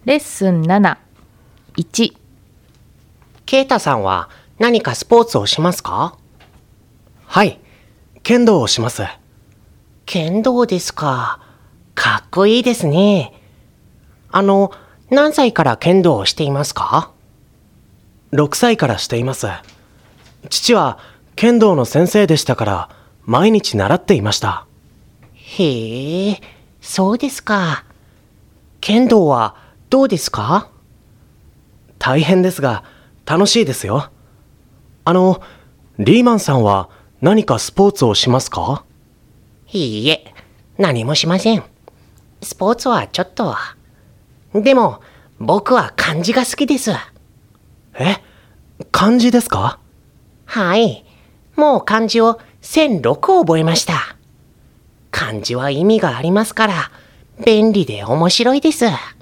レッスン7、1。 ケイタさんは何かスポーツをしますか？ はい、剣道をします。 剣道ですか。かっこいいですね。何歳から剣道をしていますか ？6歳からしています。父は剣道の先生でしたから毎日習っていました。 へえ、そうですか。剣道はどうですか？ 大変ですが楽しいですよ。リーマンさんは何かスポーツをしますか？ いいえ、何もしません。スポーツはちょっと。でも、僕は漢字が好きです。 え？漢字ですか？ はい。もう漢字を1006覚えました。漢字は意味がありますから、便利で面白いです。